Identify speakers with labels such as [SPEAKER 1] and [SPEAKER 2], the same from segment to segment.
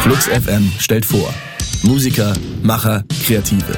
[SPEAKER 1] Flux FM stellt vor. Musiker, Macher, Kreative.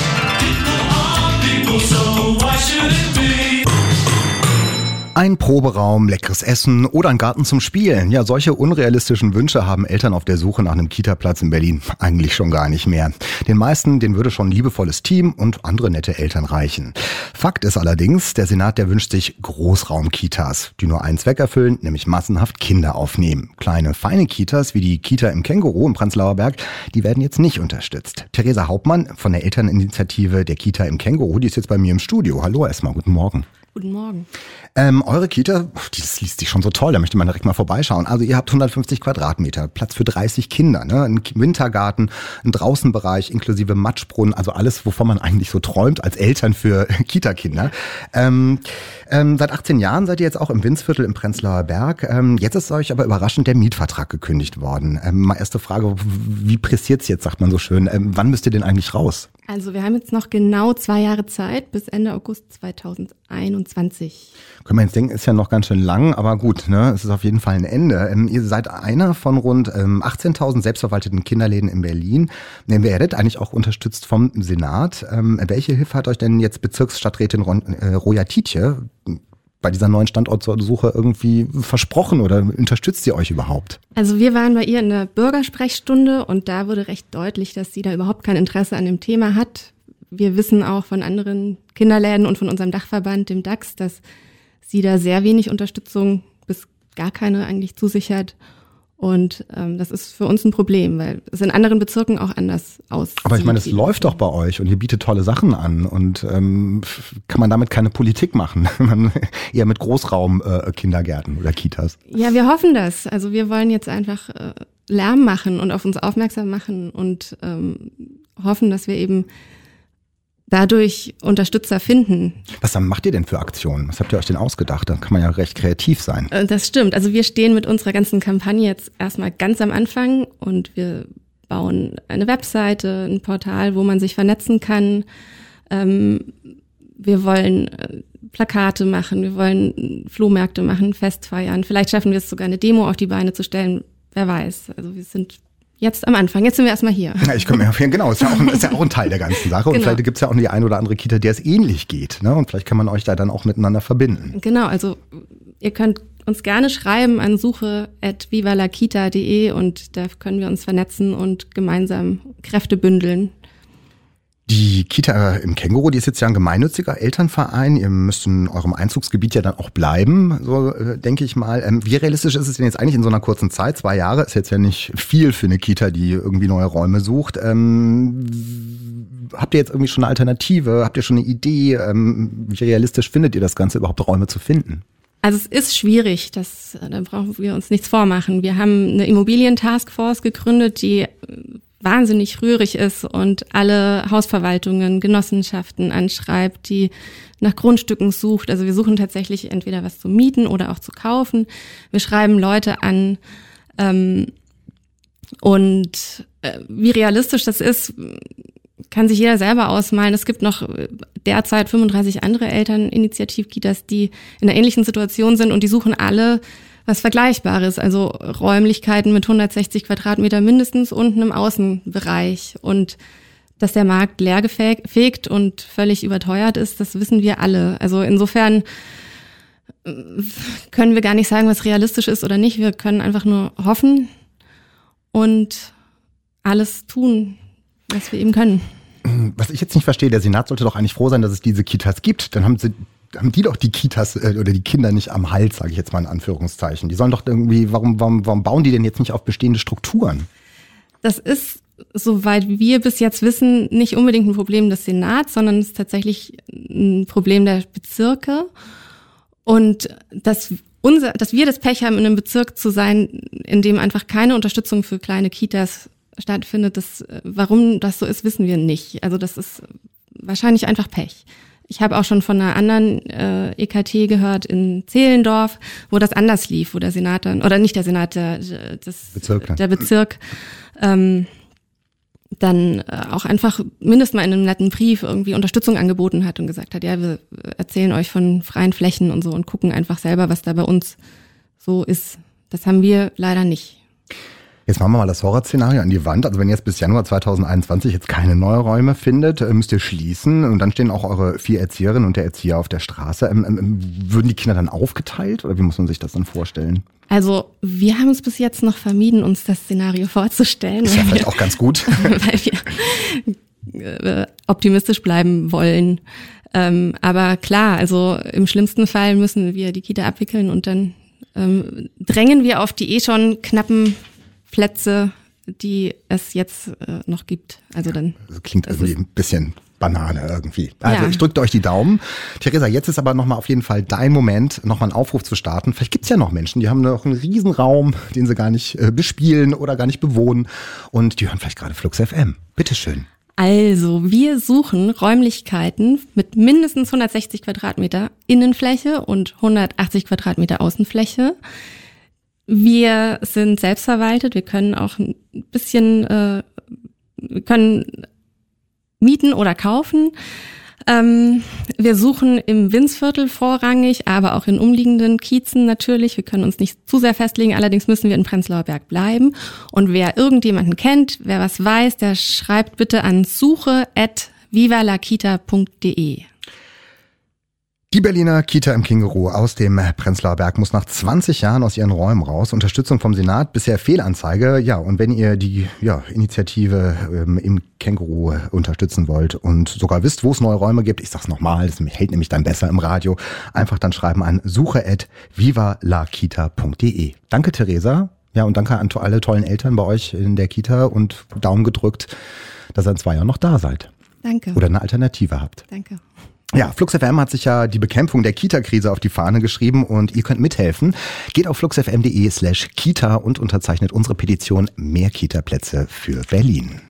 [SPEAKER 2] Ein Proberaum, leckeres Essen oder ein Garten zum Spielen. Ja, solche unrealistischen Wünsche haben Eltern auf der Suche nach einem Kita-Platz in Berlin eigentlich schon gar nicht mehr. Den meisten, denen würde schon ein liebevolles Team und andere nette Eltern reichen. Fakt ist allerdings, der Senat, der wünscht sich Großraum-Kitas, die nur einen Zweck erfüllen, nämlich massenhaft Kinder aufnehmen. Kleine, feine Kitas wie die Kita im Känguru im Prenzlauer Berg, die werden jetzt nicht unterstützt. Theresa Hauptmann von der Elterninitiative der Kita im Känguru, die ist jetzt bei mir im Studio. Hallo erstmal, guten Morgen.
[SPEAKER 3] Guten Morgen.
[SPEAKER 2] Eure Kita, das liest sich schon so toll, da möchte man direkt mal vorbeischauen. Also ihr habt 150 Quadratmeter, Platz für 30 Kinder, ne? Ein Wintergarten, ein Draußenbereich inklusive Matschbrunnen, also alles, wovon man eigentlich so träumt als Eltern für Kita-Kinder. Seit 18 Jahren seid ihr jetzt auch im Winzviertel im Prenzlauer Berg. Jetzt ist euch aber überraschend der Mietvertrag gekündigt worden. Mal erste Frage, wie pressiert's jetzt, sagt man so schön. Wann müsst ihr denn eigentlich raus?
[SPEAKER 3] Also wir haben jetzt noch genau 2 Jahre Zeit, bis Ende August 2021.
[SPEAKER 2] Können wir jetzt denken, ist ja noch ganz schön lang, aber gut, ne? Es ist auf jeden Fall ein Ende. Ihr seid einer von rund 18.000 selbstverwalteten Kinderläden in Berlin. Ihr werdet eigentlich auch unterstützt vom Senat. Welche Hilfe hat euch denn jetzt Bezirksstadträtin Roja Tietje bei dieser neuen Standortsuche irgendwie versprochen oder unterstützt sie euch überhaupt?
[SPEAKER 3] Also wir waren bei ihr in der Bürgersprechstunde und da wurde recht deutlich, dass sie da überhaupt kein Interesse an dem Thema hat. Wir wissen auch von anderen Kinderläden und von unserem Dachverband, dem DAX, dass sie da sehr wenig Unterstützung bis gar keine eigentlich zusichert. Und das ist für uns ein Problem, weil es in anderen Bezirken auch anders aussieht.
[SPEAKER 2] Aber ich meine, es läuft doch bei euch und ihr bietet tolle Sachen an. Und kann man damit keine Politik machen? Eher mit Großraum-Kindergärten oder Kitas.
[SPEAKER 3] Ja, wir hoffen das. Also wir wollen jetzt einfach Lärm machen und auf uns aufmerksam machen und hoffen, dass wir eben dadurch Unterstützer finden.
[SPEAKER 2] Was macht ihr denn für Aktionen? Was habt ihr euch denn ausgedacht? Da kann man ja recht kreativ sein.
[SPEAKER 3] Das stimmt. Also wir stehen mit unserer ganzen Kampagne jetzt erstmal ganz am Anfang und wir bauen eine Webseite, ein Portal, wo man sich vernetzen kann. Wir wollen Plakate machen, wir wollen Flohmärkte machen, Festfeiern. Vielleicht schaffen wir es sogar, eine Demo auf die Beine zu stellen. Wer weiß. Also wir sind jetzt am Anfang. Jetzt sind wir erstmal hier. Ja,
[SPEAKER 2] ich komme mir genau, ist ja auch ein Teil der ganzen Sache. Und vielleicht gibt es ja auch die eine oder andere Kita, der es ähnlich geht. Ne? Und vielleicht kann man euch da dann auch miteinander verbinden.
[SPEAKER 3] Genau, also ihr könnt uns gerne schreiben an suche@vivalakita.de und da können wir uns vernetzen und gemeinsam Kräfte bündeln.
[SPEAKER 2] Die Kita im Känguru, die ist jetzt ja ein gemeinnütziger Elternverein. Ihr müsst in eurem Einzugsgebiet ja dann auch bleiben, so denke ich mal. Wie realistisch ist es denn jetzt eigentlich in so einer kurzen Zeit? 2 Jahre ist jetzt ja nicht viel für eine Kita, die irgendwie neue Räume sucht. Habt ihr jetzt irgendwie schon eine Alternative? Habt ihr schon eine Idee? Wie realistisch findet ihr das Ganze, überhaupt Räume zu finden?
[SPEAKER 3] Also es ist schwierig, da brauchen wir uns nichts vormachen. Wir haben eine Immobilien-Taskforce gegründet, die wahnsinnig rührig ist und alle Hausverwaltungen, Genossenschaften anschreibt, die nach Grundstücken sucht. Also wir suchen tatsächlich entweder was zu mieten oder auch zu kaufen. Wir schreiben Leute an und wie realistisch das ist, kann sich jeder selber ausmalen. Es gibt noch derzeit 35 andere Elterninitiativ-Kitas, die in einer ähnlichen Situation sind und die suchen alle was Vergleichbares, also Räumlichkeiten mit 160 Quadratmeter mindestens und einem Außenbereich. Und dass der Markt leergefegt und völlig überteuert ist, das wissen wir alle. Also insofern können wir gar nicht sagen, was realistisch ist oder nicht. Wir können einfach nur hoffen und alles tun, was wir eben können.
[SPEAKER 2] Was ich jetzt nicht verstehe, der Senat sollte doch eigentlich froh sein, dass es diese Kitas gibt. Dann haben die doch die Kitas oder die Kinder nicht am Hals, sage ich jetzt mal in Anführungszeichen. Die sollen doch irgendwie, warum bauen die denn jetzt nicht auf bestehende Strukturen?
[SPEAKER 3] Das ist, soweit wir bis jetzt wissen, nicht unbedingt ein Problem des Senats, sondern es ist tatsächlich ein Problem der Bezirke. Und dass wir das Pech haben, in einem Bezirk zu sein, in dem einfach keine Unterstützung für kleine Kitas stattfindet, warum das so ist, wissen wir nicht. Also das ist wahrscheinlich einfach Pech. Ich habe auch schon von einer anderen EKT gehört in Zehlendorf, wo das anders lief, wo der Senat dann, oder nicht der Senat, der Bezirk dann auch einfach mindestens mal in einem netten Brief irgendwie Unterstützung angeboten hat und gesagt hat, ja, wir erzählen euch von freien Flächen und so und gucken einfach selber, was da bei uns so ist. Das haben wir leider nicht.
[SPEAKER 2] Jetzt machen wir mal das Horrorszenario an die Wand. Also wenn ihr jetzt bis Januar 2021 jetzt keine Neuräume findet, müsst ihr schließen und dann stehen auch eure 4 Erzieherinnen und der Erzieher auf der Straße. Würden die Kinder dann aufgeteilt oder wie muss man sich das dann vorstellen?
[SPEAKER 3] Also wir haben es bis jetzt noch vermieden, uns das Szenario vorzustellen.
[SPEAKER 2] Ist ja vielleicht auch ganz gut.
[SPEAKER 3] Weil wir optimistisch bleiben wollen. Aber klar, also im schlimmsten Fall müssen wir die Kita abwickeln und dann drängen wir auf die schon knappen Plätze, die es jetzt noch gibt. Also dann.
[SPEAKER 2] Das klingt irgendwie ein bisschen Banane irgendwie. Also ich drücke euch die Daumen. Theresa, jetzt ist aber nochmal auf jeden Fall dein Moment, nochmal einen Aufruf zu starten. Vielleicht gibt's ja noch Menschen, die haben noch einen Riesenraum, den sie gar nicht bespielen oder gar nicht bewohnen und die hören vielleicht gerade Flux FM. Bitteschön.
[SPEAKER 3] Also, wir suchen Räumlichkeiten mit mindestens 160 Quadratmeter Innenfläche und 180 Quadratmeter Außenfläche. Wir sind selbstverwaltet, wir können auch ein bisschen, wir können mieten oder kaufen. Wir suchen im Winzviertel vorrangig, aber auch in umliegenden Kiezen natürlich. Wir können uns nicht zu sehr festlegen, allerdings müssen wir in Prenzlauer Berg bleiben. Und wer irgendjemanden kennt, wer was weiß, der schreibt bitte an suche@vivalakita.de.
[SPEAKER 2] Die Berliner Kita im Känguru aus dem Prenzlauer Berg muss nach 20 Jahren aus ihren Räumen raus. Unterstützung vom Senat, bisher Fehlanzeige. Ja, und wenn ihr die Initiative im Känguru unterstützen wollt und sogar wisst, wo es neue Räume gibt, ich sag's nochmal, das hält nämlich dann besser im Radio, einfach dann schreiben an suche@vivalakita.de. Danke, Theresa. Ja, und danke an alle tollen Eltern bei euch in der Kita und Daumen gedrückt, dass ihr in 2 Jahren noch da seid.
[SPEAKER 3] Danke.
[SPEAKER 2] Oder eine Alternative habt.
[SPEAKER 3] Danke.
[SPEAKER 2] Ja, Flux FM hat sich ja die Bekämpfung der Kita-Krise auf die Fahne geschrieben und ihr könnt mithelfen. Geht auf fluxfm.de/kita und unterzeichnet unsere Petition Mehr Kita-Plätze für Berlin.